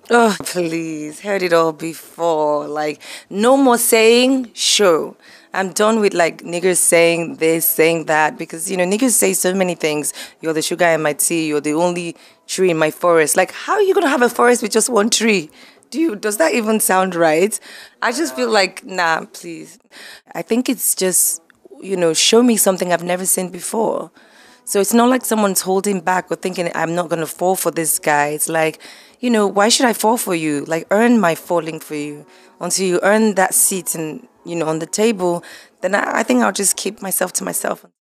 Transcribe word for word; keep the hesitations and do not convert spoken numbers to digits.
Oh, please. Heard it all before. Like, no more saying, sure. I'm done with like niggas saying this, saying that, because, you know, niggas say so many things. You're the sugar in my tea. You're the only tree in my forest. Like, how are you going to have a forest with just one tree? Do you, does that even sound right? I just feel like, nah, please. I think it's just, you know, show me something I've never seen before. So it's not like someone's holding back or thinking I'm not going to fall for this guy. It's like, you know, why should I fall for you? Like, earn my falling for you. Until you earn that seat and, you know, on the table, then I, I think I'll just keep myself to myself.